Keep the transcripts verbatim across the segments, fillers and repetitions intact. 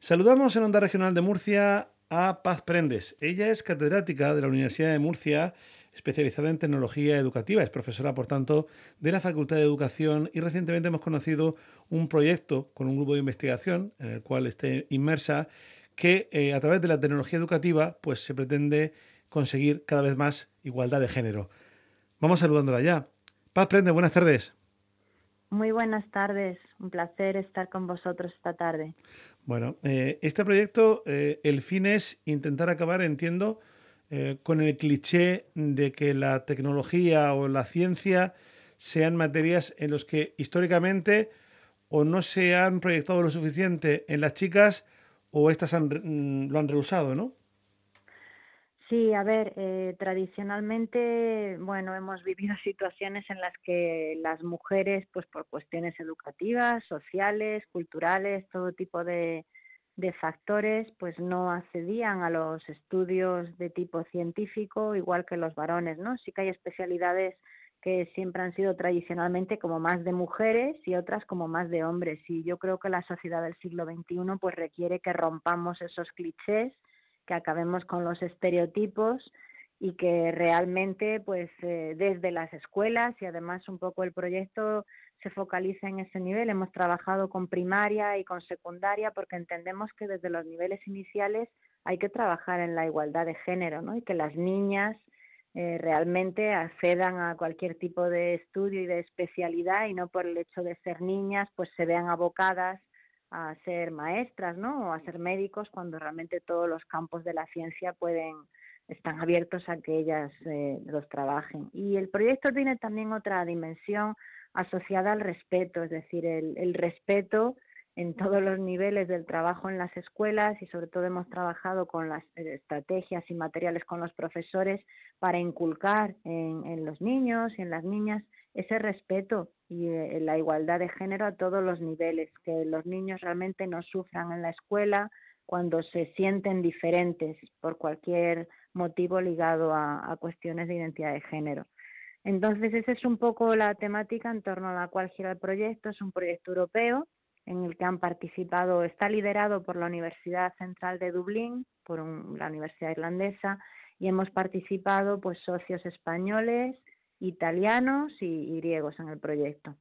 Saludamos en Onda Regional de Murcia a Paz Prendes. Ella es catedrática de la Universidad de Murcia, especializada en tecnología educativa. Es profesora, por tanto, de la Facultad de Educación y recientemente hemos conocido un proyecto con un grupo de investigación en el cual esté inmersa que eh, a través de la tecnología educativa pues se pretende conseguir cada vez más igualdad de género. Vamos saludándola ya. Paz Prendes, buenas tardes. Muy buenas tardes, un placer estar con vosotros esta tarde. Bueno, eh, este proyecto, eh, el fin es intentar acabar, entiendo, eh, con el cliché de que la tecnología o la ciencia sean materias en las que históricamente o no se han proyectado lo suficiente en las chicas o estas han, mm, lo han rehusado, ¿no? Sí, a ver, eh, tradicionalmente, bueno, hemos vivido situaciones en las que las mujeres, pues por cuestiones educativas, sociales, culturales, todo tipo de, de factores, pues no accedían a los estudios de tipo científico, igual que los varones, ¿no? Sí que hay especialidades que siempre han sido tradicionalmente como más de mujeres y otras como más de hombres. Y yo creo que la sociedad del siglo veintiuno pues requiere que rompamos esos clichés, que acabemos con los estereotipos y que realmente pues eh, desde las escuelas, y además un poco el proyecto se focaliza en ese nivel. Hemos trabajado con primaria y con secundaria porque entendemos que desde los niveles iniciales hay que trabajar en la igualdad de género, ¿no? Y que las niñas eh, realmente accedan a cualquier tipo de estudio y de especialidad y no por el hecho de ser niñas pues se vean abocadas a ser maestras, ¿no? O a ser médicos, cuando realmente todos los campos de la ciencia pueden están abiertos a que ellas eh, los trabajen. Y el proyecto tiene también otra dimensión asociada al respeto, es decir, el, el respeto en todos los niveles del trabajo en las escuelas, y sobre todo hemos trabajado con las estrategias y materiales con los profesores para inculcar en, en los niños y en las niñas ese respeto y eh, la igualdad de género a todos los niveles, que los niños realmente no sufran en la escuela cuando se sienten diferentes por cualquier motivo ligado a, a cuestiones de identidad de género. Entonces, esa es un poco la temática en torno a la cual gira el proyecto. Es un proyecto europeo en el que han participado, está liderado por la Universidad Central de Dublín, por un, la Universidad Irlandesa, y hemos participado pues socios españoles, italianos y, y griegos en el proyecto.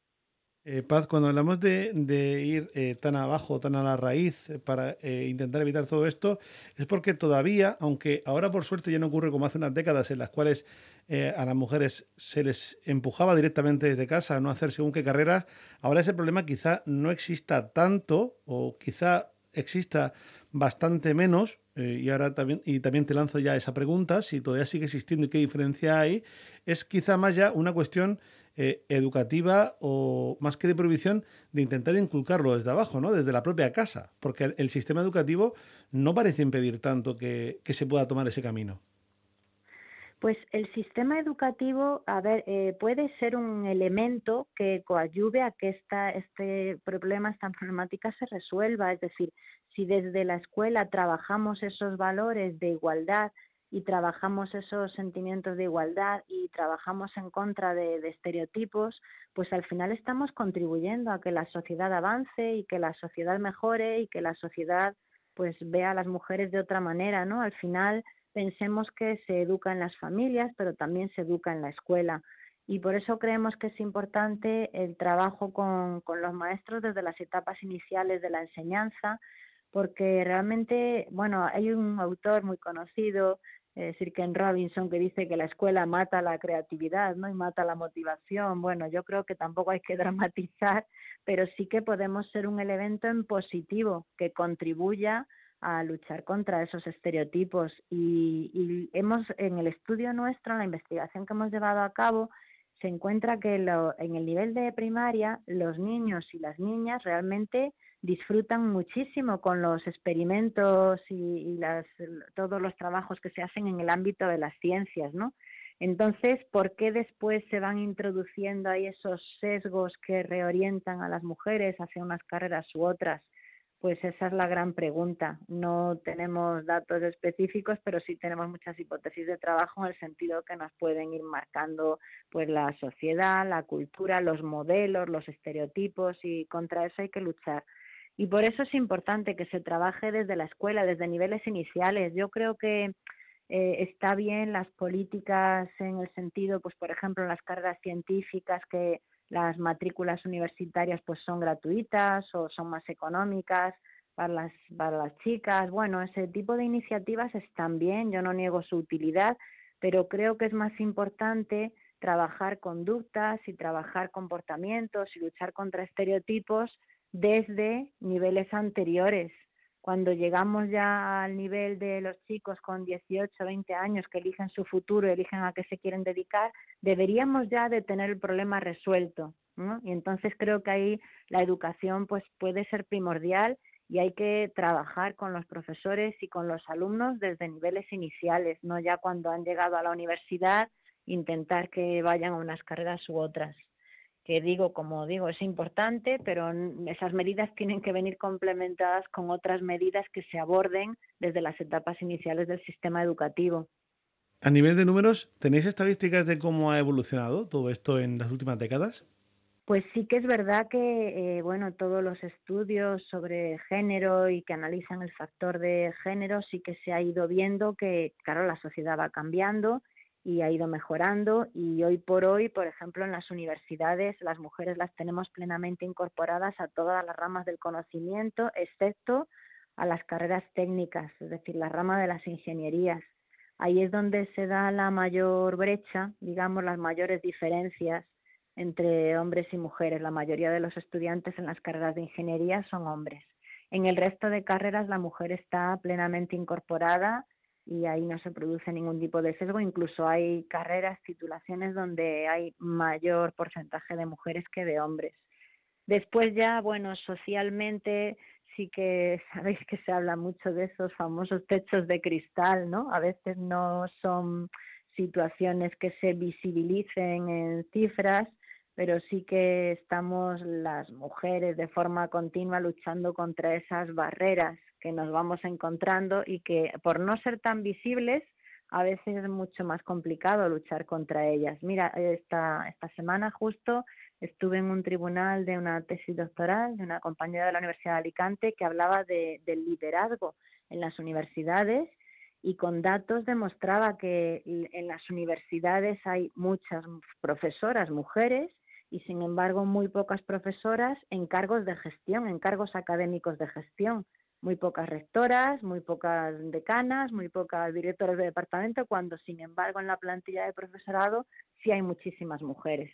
Eh, Paz, cuando hablamos de, de ir eh, tan abajo, tan a la raíz eh, para eh, intentar evitar todo esto, es porque todavía, aunque ahora por suerte ya no ocurre como hace unas décadas en las cuales eh, a las mujeres se les empujaba directamente desde casa a no hacer según qué carreras, ahora ese problema quizá no exista tanto o quizá exista bastante menos. Eh, y ahora también, y también te lanzo ya esa pregunta, si todavía sigue existiendo y qué diferencia hay, es quizá más ya una cuestión eh, educativa o más que de prohibición, de intentar inculcarlo desde abajo, ¿no? Desde la propia casa, porque el, el sistema educativo no parece impedir tanto que, que se pueda tomar ese camino. Pues el sistema educativo, a ver, eh, puede ser un elemento que coadyuve a que esta, este problema, esta problemática se resuelva. Es decir, si desde la escuela trabajamos esos valores de igualdad y trabajamos esos sentimientos de igualdad y trabajamos en contra de, de estereotipos, pues al final estamos contribuyendo a que la sociedad avance y que la sociedad mejore y que la sociedad pues vea a las mujeres de otra manera, ¿no? Al final pensemos que se educa en las familias, pero también se educa en la escuela. Y por eso creemos que es importante el trabajo con, con los maestros desde las etapas iniciales de la enseñanza, porque realmente, bueno, hay un autor muy conocido, eh, Sir Ken Robinson, que dice que la escuela mata la creatividad, ¿no? Y mata la motivación. Bueno, yo creo que tampoco hay que dramatizar, pero sí que podemos ser un elemento en positivo que contribuya a luchar contra esos estereotipos. Y, y hemos, en el estudio nuestro, en la investigación que hemos llevado a cabo, se encuentra que lo, en el nivel de primaria los niños y las niñas realmente disfrutan muchísimo con los experimentos y, y las, todos los trabajos que se hacen en el ámbito de las ciencias, ¿no? Entonces, ¿por qué después se van introduciendo ahí esos sesgos que reorientan a las mujeres hacia unas carreras u otras? Pues esa es la gran pregunta. No tenemos datos específicos, pero sí tenemos muchas hipótesis de trabajo en el sentido que nos pueden ir marcando pues la sociedad, la cultura, los modelos, los estereotipos, y contra eso hay que luchar. Y por eso es importante que se trabaje desde la escuela, desde niveles iniciales. Yo creo que eh, está bien las políticas en el sentido, pues por ejemplo, en las carreras científicas, que las matrículas universitarias pues son gratuitas o son más económicas para las, para las chicas. Bueno, ese tipo de iniciativas están bien, yo no niego su utilidad, pero creo que es más importante trabajar conductas y trabajar comportamientos y luchar contra estereotipos desde niveles anteriores. Cuando llegamos ya al nivel de los chicos con dieciocho, veinte años que eligen su futuro, eligen a qué se quieren dedicar, deberíamos ya de tener el problema resuelto, ¿no? Y entonces creo que ahí la educación pues puede ser primordial y hay que trabajar con los profesores y con los alumnos desde niveles iniciales, no ya cuando han llegado a la universidad intentar que vayan a unas carreras u otras. Que digo, como digo, es importante, pero esas medidas tienen que venir complementadas con otras medidas que se aborden desde las etapas iniciales del sistema educativo. A nivel de números, ¿tenéis estadísticas de cómo ha evolucionado todo esto en las últimas décadas? Pues sí que es verdad que, eh, bueno, todos los estudios sobre género y que analizan el factor de género sí que se ha ido viendo que, claro, la sociedad va cambiando y ha ido mejorando y hoy por hoy, por ejemplo, en las universidades las mujeres las tenemos plenamente incorporadas a todas las ramas del conocimiento, excepto a las carreras técnicas, es decir, la rama de las ingenierías. Ahí es donde se da la mayor brecha, digamos, las mayores diferencias entre hombres y mujeres. La mayoría de los estudiantes en las carreras de ingeniería son hombres. En el resto de carreras la mujer está plenamente incorporada y ahí no se produce ningún tipo de sesgo. Incluso hay carreras, titulaciones donde hay mayor porcentaje de mujeres que de hombres. Después ya, bueno, socialmente sí que sabéis que se habla mucho de esos famosos techos de cristal, ¿no? A veces no son situaciones que se visibilicen en cifras, pero sí que estamos las mujeres de forma continua luchando contra esas barreras que nos vamos encontrando y que por no ser tan visibles a veces es mucho más complicado luchar contra ellas. Mira, esta, esta semana justo estuve en un tribunal de una tesis doctoral de una compañera de la Universidad de Alicante que hablaba de, del liderazgo en las universidades y con datos demostraba que en las universidades hay muchas profesoras mujeres y sin embargo muy pocas profesoras en cargos de gestión, en cargos académicos de gestión. Muy pocas rectoras, muy pocas decanas, muy pocas directoras de departamento, cuando sin embargo en la plantilla de profesorado sí hay muchísimas mujeres.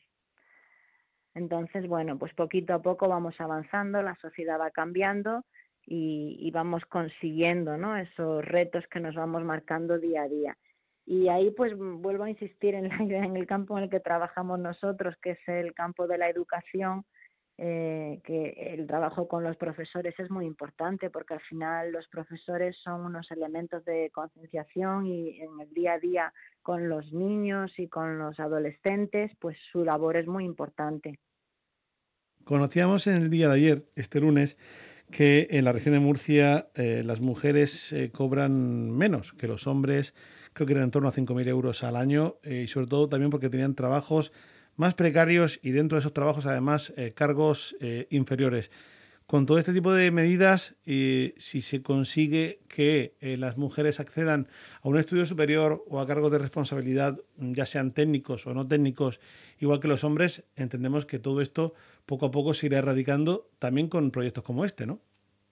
Entonces, bueno, pues poquito a poco vamos avanzando, la sociedad va cambiando y, y vamos consiguiendo, ¿no?, esos retos que nos vamos marcando día a día. Y ahí pues vuelvo a insistir en, la, en el campo en el que trabajamos nosotros, que es el campo de la educación, eh, que el trabajo con los profesores es muy importante porque al final los profesores son unos elementos de concienciación y en el día a día con los niños y con los adolescentes, pues su labor es muy importante. Conocíamos en el día de ayer, este lunes, que en la región de Murcia eh, las mujeres eh, cobran menos que los hombres, creo que eran en torno a cinco mil euros al año, eh, y sobre todo también porque tenían trabajos más precarios y dentro de esos trabajos además eh, cargos eh, inferiores. Con todo este tipo de medidas, eh, si se consigue que eh, las mujeres accedan a un estudio superior o a cargos de responsabilidad, ya sean técnicos o no técnicos, igual que los hombres, entendemos que todo esto poco a poco se irá erradicando también con proyectos como este, ¿no?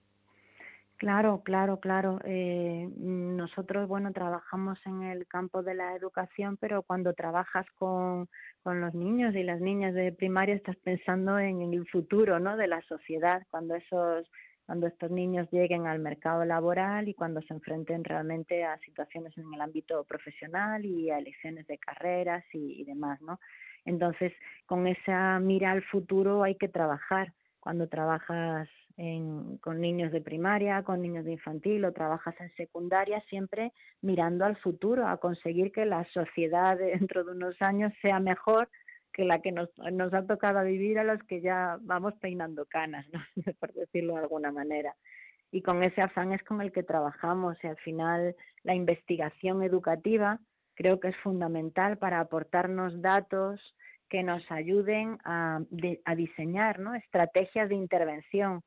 Claro, claro, claro. Eh, nosotros, bueno, trabajamos en el campo de la educación, pero cuando trabajas con, con los niños y las niñas de primaria estás pensando en, en el futuro, ¿no?, de la sociedad, cuando esos, cuando estos niños lleguen al mercado laboral y cuando se enfrenten realmente a situaciones en el ámbito profesional y a elecciones de carreras y, y demás, ¿no? Entonces, con esa mira al futuro hay que trabajar. Cuando trabajas en, con niños de primaria, con niños de infantil o trabajas en secundaria, siempre mirando al futuro, a conseguir que la sociedad dentro de unos años sea mejor que la que nos, nos ha tocado vivir a los que ya vamos peinando canas, ¿no?, por decirlo de alguna manera. Y con ese afán es con el que trabajamos y al final la investigación educativa creo que es fundamental para aportarnos datos que nos ayuden a, de, a diseñar, ¿no?, estrategias de intervención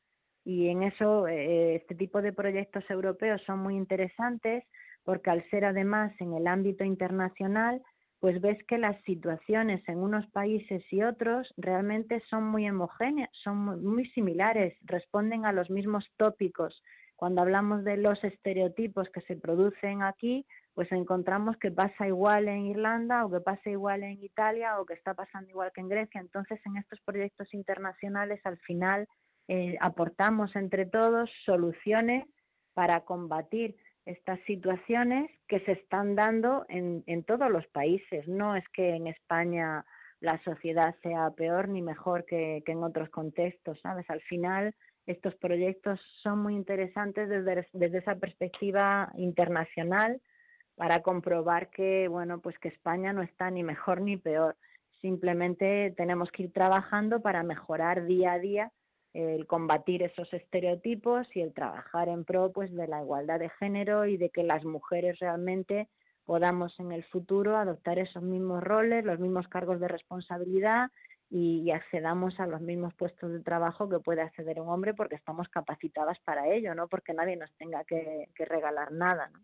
Y en eso, eh, este tipo de proyectos europeos son muy interesantes porque al ser además en el ámbito internacional, pues ves que las situaciones en unos países y otros realmente son muy homogéneas, son muy, muy similares, responden a los mismos tópicos. Cuando hablamos de los estereotipos que se producen aquí, pues encontramos que pasa igual en Irlanda o que pasa igual en Italia o que está pasando igual que en Grecia. Entonces, en estos proyectos internacionales, al final, eh, aportamos entre todos soluciones para combatir estas situaciones que se están dando en, en todos los países. No es que en España la sociedad sea peor ni mejor que, que en otros contextos, ¿sabes? Al final, estos proyectos son muy interesantes desde, desde esa perspectiva internacional para comprobar que, bueno, pues que España no está ni mejor ni peor. Simplemente tenemos que ir trabajando para mejorar día a día el combatir esos estereotipos y el trabajar en pro pues de la igualdad de género y de que las mujeres realmente podamos en el futuro adoptar esos mismos roles, los mismos cargos de responsabilidad y, y accedamos a los mismos puestos de trabajo que puede acceder un hombre porque estamos capacitadas para ello, no porque nadie nos tenga que, que regalar nada, ¿no?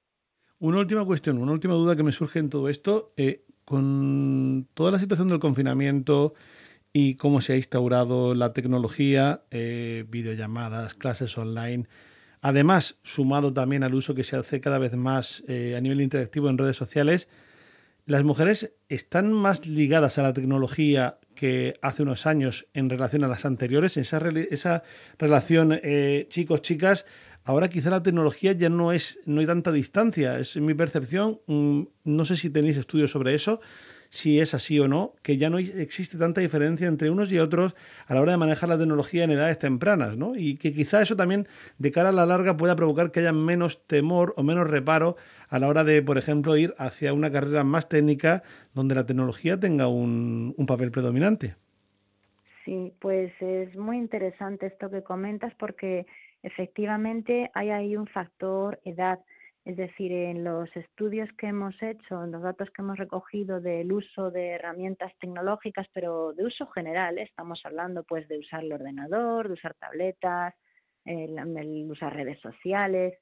Una última cuestión, una última duda que me surge en todo esto. Eh, con toda la situación del confinamiento y cómo se ha instaurado la tecnología, eh, videollamadas, clases online, además, sumado también al uso que se hace cada vez más eh, a nivel interactivo en redes sociales, ¿las mujeres están más ligadas a la tecnología que hace unos años en relación a las anteriores? Esa, re- esa relación eh, chicos-chicas, ahora quizá la tecnología ya no es, no hay tanta distancia, es mi percepción. Mm, no sé si tenéis estudios sobre eso, si es así o no, que ya no hay- existe tanta diferencia entre unos y otros a la hora de manejar la tecnología en edades tempranas, ¿no? Y que quizá eso también, de cara a la larga, pueda provocar que haya menos temor o menos reparo a la hora de, por ejemplo, ir hacia una carrera más técnica donde la tecnología tenga un, un papel predominante. Sí, pues es muy interesante esto que comentas porque efectivamente hay ahí un factor edad. Es decir, en los estudios que hemos hecho, en los datos que hemos recogido del uso de herramientas tecnológicas, pero de uso general, ¿eh? Estamos hablando pues de usar el ordenador, de usar tabletas, el, el usar redes sociales.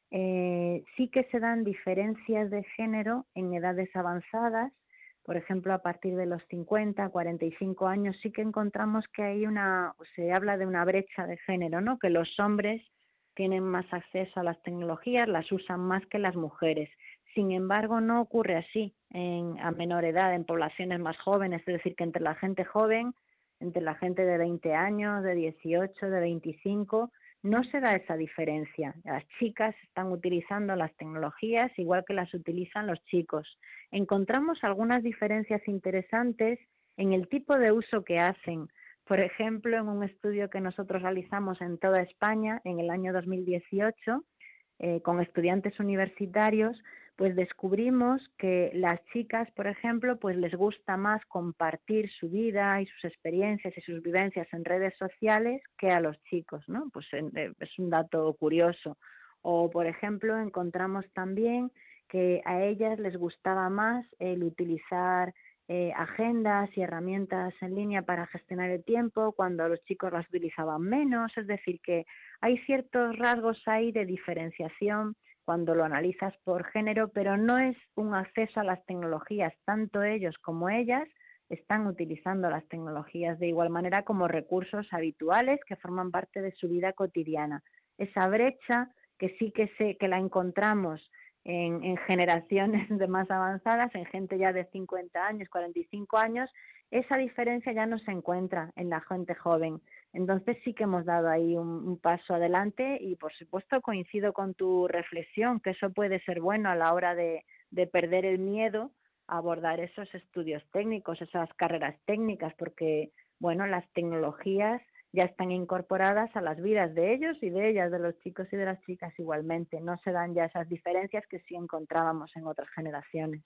Eh, sí que se dan diferencias de género en edades avanzadas. Por ejemplo, a partir de los cincuenta, cuarenta y cinco años sí que encontramos que hay una, se habla de una brecha de género, ¿no? Que los hombres tienen más acceso a las tecnologías, las usan más que las mujeres. Sin embargo, no ocurre así en, a menor edad, en poblaciones más jóvenes, es decir, que entre la gente joven, entre la gente de veinte años, de dieciocho, de veinticinco, no se da esa diferencia. Las chicas están utilizando las tecnologías igual que las utilizan los chicos. Encontramos algunas diferencias interesantes en el tipo de uso que hacen. Por ejemplo, en un estudio que nosotros realizamos en toda España en el año dos mil dieciocho, eh, con estudiantes universitarios, pues descubrimos que las chicas, por ejemplo, pues les gusta más compartir su vida y sus experiencias y sus vivencias en redes sociales que a los chicos, ¿no? Pues eh, es un dato curioso. O, por ejemplo, encontramos también que a ellas les gustaba más el utilizar eh, agendas y herramientas en línea para gestionar el tiempo, cuando los chicos las utilizaban menos. Es decir, que hay ciertos rasgos ahí de diferenciación cuando lo analizas por género, pero no es un acceso a las tecnologías. Tanto ellos como ellas están utilizando las tecnologías de igual manera como recursos habituales que forman parte de su vida cotidiana. Esa brecha que sí que sé que la encontramos en, en generaciones de más avanzadas, en gente ya de cincuenta años, cuarenta y cinco años, esa diferencia ya no se encuentra en la gente joven. Entonces sí que hemos dado ahí un, un paso adelante y por supuesto coincido con tu reflexión, que eso puede ser bueno a la hora de, de perder el miedo a abordar esos estudios técnicos, esas carreras técnicas, porque bueno, las tecnologías ya están incorporadas a las vidas de ellos y de ellas, de los chicos y de las chicas igualmente. No se dan ya esas diferencias que sí encontrábamos en otras generaciones.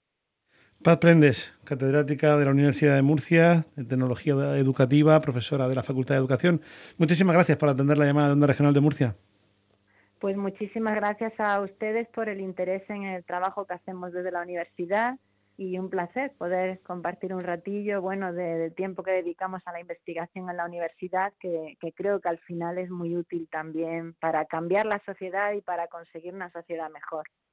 Paz Prendes, catedrática de la Universidad de Murcia, de Tecnología Educativa, profesora de la Facultad de Educación. Muchísimas gracias por atender la llamada de Onda Regional de Murcia. Pues muchísimas gracias a ustedes por el interés en el trabajo que hacemos desde la universidad y un placer poder compartir un ratillo, bueno, de- del tiempo que dedicamos a la investigación en la universidad, que, que creo que al final es muy útil también para cambiar la sociedad y para conseguir una sociedad mejor.